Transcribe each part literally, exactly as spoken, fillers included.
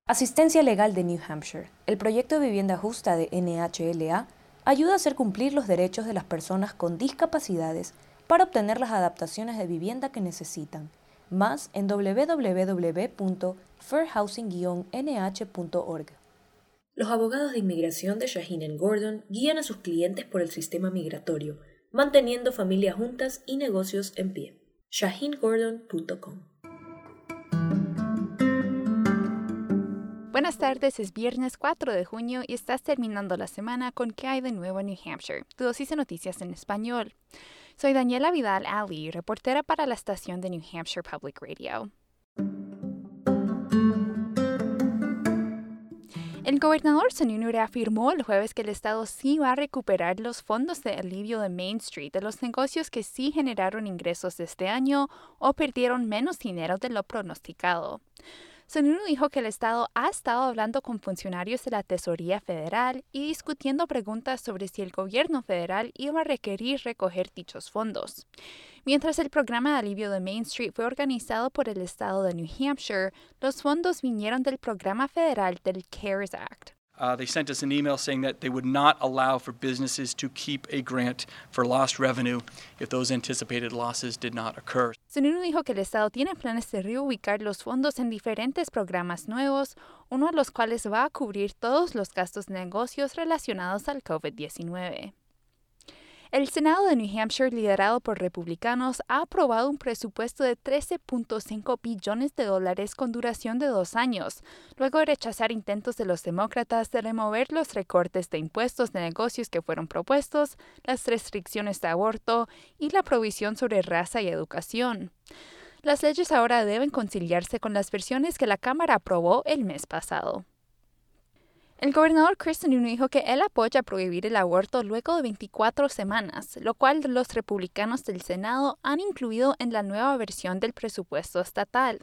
Asistencia Legal de New Hampshire. El proyecto de vivienda justa de N H L A ayuda a hacer cumplir los derechos de las personas con discapacidades para obtener las adaptaciones de vivienda que necesitan. Más en doble u doble u doble u punto fair housing guion n h punto org. Los abogados de inmigración de Shaheen and Gordon guían a sus clientes por el sistema migratorio, manteniendo familias juntas y negocios en pie. shaheen gordon punto com. Buenas tardes, es viernes cuatro de junio y estás terminando la semana con ¿Qué hay de nuevo en New Hampshire? Tu dosis de noticias en español. Soy Daniela Vidal Ali, reportera para la estación de New Hampshire Public Radio. El gobernador Sununu reafirmó el jueves que el estado sí va a recuperar los fondos de alivio de Main Street de los negocios que sí generaron ingresos este año o perdieron menos dinero de lo pronosticado. Sununu dijo que el Estado ha estado hablando con funcionarios de la Tesorería Federal y discutiendo preguntas sobre si el gobierno federal iba a requerir recoger dichos fondos. Mientras el programa de alivio de Main Street fue organizado por el Estado de New Hampshire, los fondos vinieron del programa federal del CARES Act. Uh, they sent us an email saying that they would not allow for businesses to keep a grant for lost revenue if those anticipated losses did not occur. Sununu dijo que el Estado tiene planes de reubicar los fondos en diferentes programas nuevos, uno de los cuales va a cubrir todos los gastos de negocios relacionados al COVID diecinueve. El Senado de New Hampshire, liderado por republicanos, ha aprobado un presupuesto de trece punto cinco billones de dólares con duración de dos años, luego de rechazar intentos de los demócratas de remover los recortes de impuestos de negocios que fueron propuestos, las restricciones de aborto y la provisión sobre raza y educación. Las leyes ahora deben conciliarse con las versiones que la Cámara aprobó el mes pasado. El gobernador Chris Sununu dijo que él apoya prohibir el aborto luego de veinticuatro semanas, lo cual los republicanos del Senado han incluido en la nueva versión del presupuesto estatal.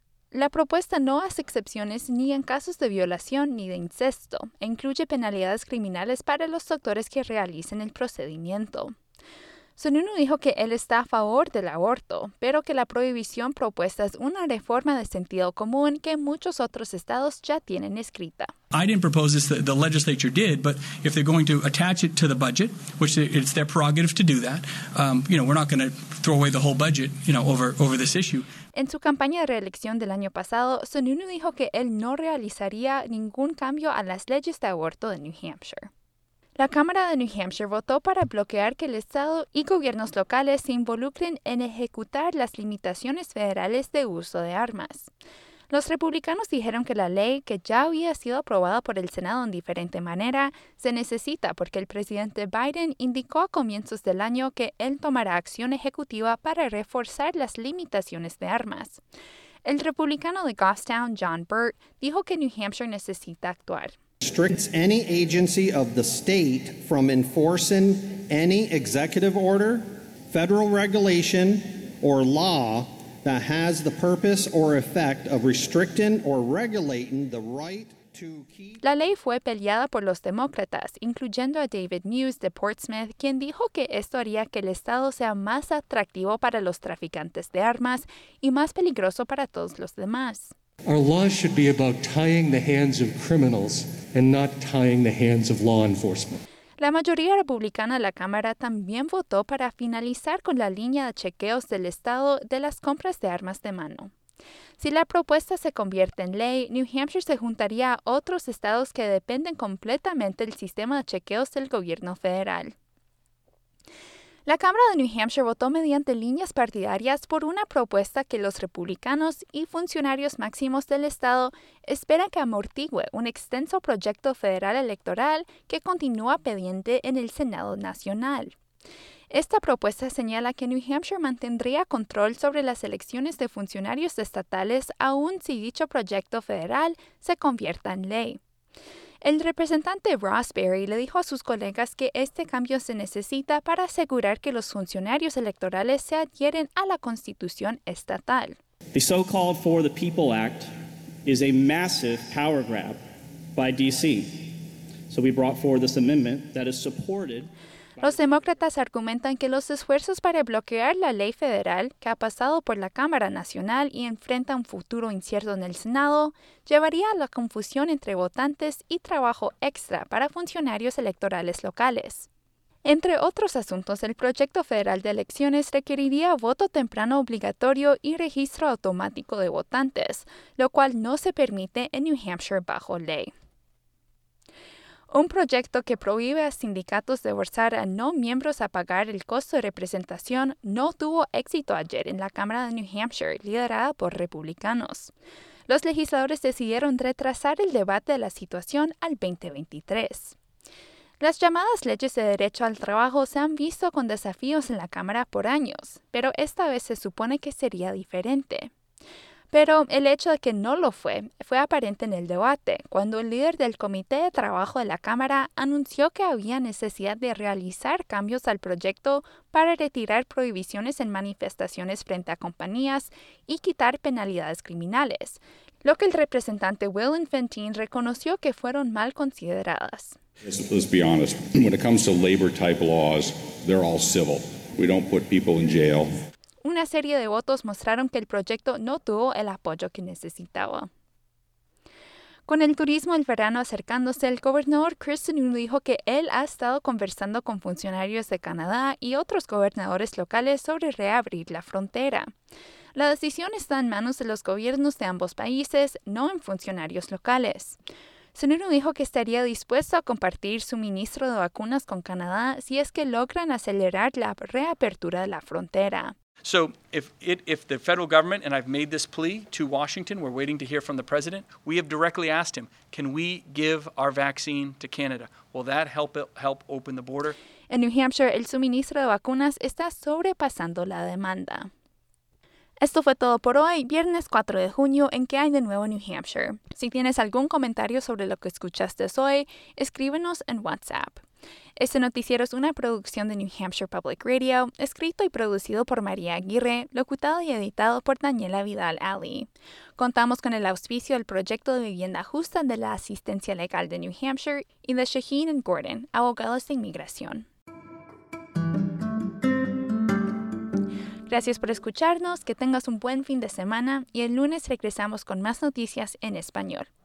La propuesta no hace excepciones ni en casos de violación ni de incesto, e incluye penalidades criminales para los doctores que realicen el procedimiento. Sununu dijo que él está a favor del aborto, pero que la prohibición propuesta es una reforma de sentido común que muchos otros estados ya tienen escrita. I didn't propose this, the, the legislature did, but if they're going to attach it to the budget, which it's their prerogative to do that, um, you know, we're not going to throw away the whole budget, you know, over, over this issue. En su campaña de reelección del año pasado, Sununu dijo que él no realizaría ningún cambio a las leyes de aborto de New Hampshire. La Cámara de New Hampshire votó para bloquear que el Estado y gobiernos locales se involucren en ejecutar las limitaciones federales de uso de armas. Los republicanos dijeron que la ley, que ya había sido aprobada por el Senado en diferente manera, se necesita porque el presidente Biden indicó a comienzos del año que él tomará acción ejecutiva para reforzar las limitaciones de armas. El republicano de Goffstown, John Burt, dijo que New Hampshire necesita actuar. Restricts any agency of the state from enforcing any executive order, federal regulation, or law that has the purpose or effect of restricting or regulating the right to keep. La ley fue peleada por los demócratas, incluyendo a David Muse de Portsmouth, quien dijo que esto haría que el estado sea más atractivo para los traficantes de armas y más peligroso para todos los demás. Our laws should be about tying the hands of criminals and not tying the hands of law enforcement. La mayoría republicana de la Cámara también votó para finalizar con la línea de chequeos del Estado de las compras de armas de mano. Si la propuesta se convierte en ley, New Hampshire se juntaría a otros estados que dependen completamente del sistema de chequeos del gobierno federal. La Cámara de New Hampshire votó mediante líneas partidarias por una propuesta que los republicanos y funcionarios máximos del estado esperan que amortigue un extenso proyecto federal electoral que continúa pendiente en el Senado Nacional. Esta propuesta señala que New Hampshire mantendría control sobre las elecciones de funcionarios estatales aun si dicho proyecto federal se convierta en ley. El representante Ross Berry le dijo a sus colegas que este cambio se necesita para asegurar que los funcionarios electorales se adhieren a la Constitución estatal. The so-called For the People Act is a massive power grab by D C. So we brought forward this amendment that is supported. Los demócratas argumentan que los esfuerzos para bloquear la ley federal, que ha pasado por la Cámara Nacional y enfrenta un futuro incierto en el Senado, llevaría a la confusión entre votantes y trabajo extra para funcionarios electorales locales. Entre otros asuntos, el proyecto federal de elecciones requeriría voto temprano obligatorio y registro automático de votantes, lo cual no se permite en New Hampshire bajo ley. Un proyecto que prohíbe a sindicatos de forzar a no miembros a pagar el costo de representación no tuvo éxito ayer en la Cámara de New Hampshire, liderada por republicanos. Los legisladores decidieron retrasar el debate de la situación al veinte veintitrés. Las llamadas leyes de derecho al trabajo se han visto con desafíos en la Cámara por años, pero esta vez se supone que sería diferente. Pero el hecho de que no lo fue, fue aparente en el debate, cuando el líder del Comité de Trabajo de la Cámara anunció que había necesidad de realizar cambios al proyecto para retirar prohibiciones en manifestaciones frente a compañías y quitar penalidades criminales, lo que el representante Will Infantine reconoció que fueron mal consideradas. Let's, let's be honest, when it comes to labor-type laws, they're all civil. We don't put people in jail. Una serie de votos mostraron que el proyecto no tuvo el apoyo que necesitaba. Con el turismo del verano acercándose, el gobernador Chris Sununu dijo que él ha estado conversando con funcionarios de Canadá y otros gobernadores locales sobre reabrir la frontera. La decisión está en manos de los gobiernos de ambos países, no en funcionarios locales. Sununu dijo que estaría dispuesto a compartir suministro de vacunas con Canadá si es que logran acelerar la reapertura de la frontera. So if, it, if the federal government, and I've made this plea to Washington, we're waiting to hear from the president, we have directly asked him, can we give our vaccine to Canada? Will that help, help open the border? En New Hampshire, el suministro de vacunas está sobrepasando la demanda. Esto fue todo por hoy, viernes cuatro de junio, en ¿Qué hay de nuevo en New Hampshire? Si tienes algún comentario sobre lo que escuchaste hoy, escríbenos en WhatsApp. Este noticiero es una producción de New Hampshire Public Radio, escrito y producido por María Aguirre, locutado y editado por Daniela Vidal-Ali. Contamos con el auspicio del Proyecto de Vivienda Justa de la Asistencia Legal de New Hampshire y de Shaheen and Gordon, abogados de inmigración. Gracias por escucharnos, que tengas un buen fin de semana y el lunes regresamos con más noticias en español.